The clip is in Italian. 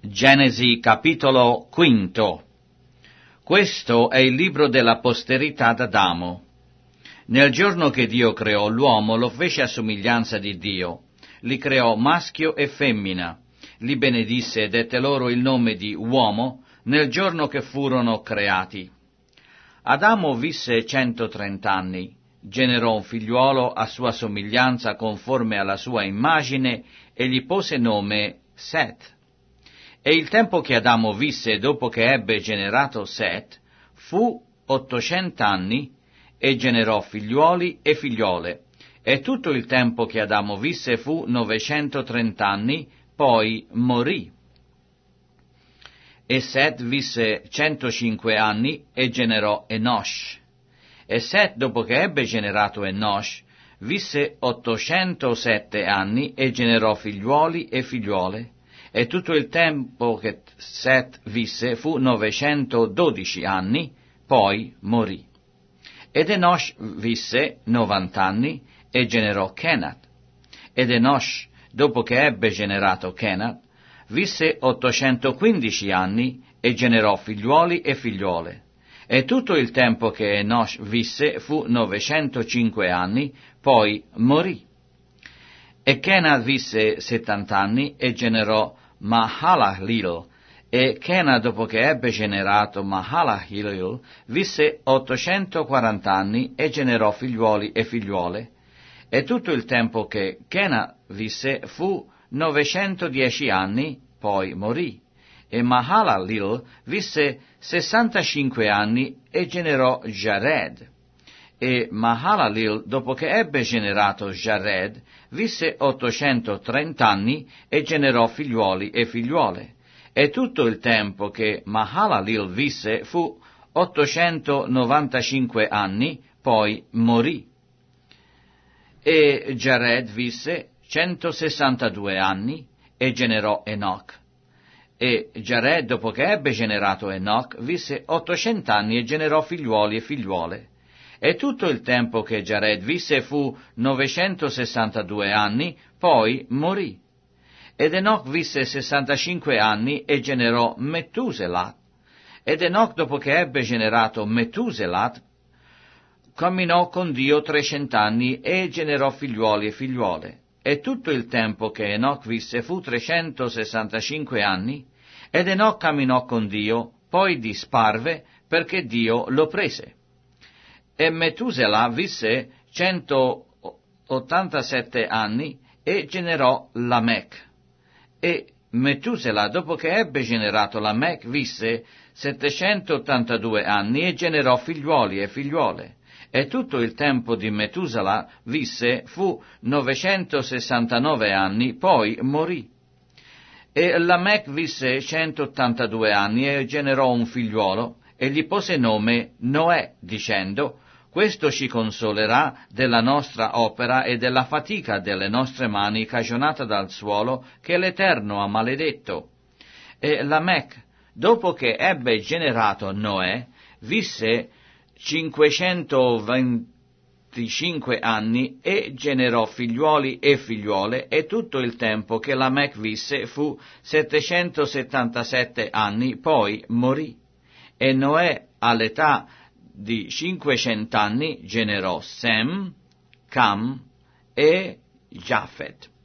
Genesi capitolo quinto. Questo è il libro della posterità d'Adamo. Nel giorno che Dio creò l'uomo, lo fece a somiglianza di Dio. Li creò maschio e femmina. Li benedisse e dette loro il nome di uomo nel giorno che furono creati. Adamo visse 130 anni, generò un figliuolo a sua somiglianza conforme alla sua immagine e gli pose nome Set. E il tempo che Adamo visse dopo che ebbe generato Set fu 800 anni e generò figliuoli e figliole. E tutto il tempo che Adamo visse fu 930 anni, poi morì. E Set visse 105 anni e generò Enosh. E Set, dopo che ebbe generato Enosh, visse 807 anni e generò figliuoli e figliuole. E tutto il tempo che Set visse fu 912 anni, poi morì. Ed Enosh visse 90 anni e generò Kenat. Ed Enosh, dopo che ebbe generato Kenat, visse 815 anni e generò figliuoli e figliuole. E tutto il tempo che Enosh visse fu 905 anni, poi morì. E Kenat visse 70 anni e generò Mahalaleel. E Kenat, dopo che ebbe generato Mahalaleel, visse 840 anni e generò figliuoli e figliuole. E tutto il tempo che Kenat visse fu 910 anni, poi morì. E Mahalaleel visse 65 anni e generò Jared. E Mahalaleel, dopo che ebbe generato Jared, visse 830 anni e generò figliuoli e figliuole. E tutto il tempo che Mahalaleel visse fu 895 anni, poi morì. E Jared visse 162 anni e generò Enoch. E Jared, dopo che ebbe generato Enoch, visse 800 anni e generò figliuoli e figliuole. E tutto il tempo che Jared visse fu 962 anni, poi morì. Ed Enoch visse 65 anni e generò Mettuselat. Ed Enoch, dopo che ebbe generato Mettuselat, camminò con Dio 300 anni e generò figliuoli e figliuole. E tutto il tempo che Enoch visse fu 365 anni, ed Enoch camminò con Dio, poi disparve perché Dio lo prese. E Metusela visse 187 anni e generò Lamech. E Metusela, dopo che ebbe generato Lamech, visse 782 anni e generò figliuoli e figliuole. E tutto il tempo di Metusela visse fu 969 anni, poi morì. E Lamech visse 182 anni e generò un figliuolo, e gli pose nome Noè, dicendo: questo ci consolerà della nostra opera e della fatica delle nostre mani cagionata dal suolo che l'Eterno ha maledetto. E Lamech, dopo che ebbe generato Noè, visse 525 anni e generò figliuoli e figliuole, e tutto il tempo che Lamech visse fu 777 anni, poi morì. E Noè, all'età di 500 anni, generò Sem, Cam e Jafet.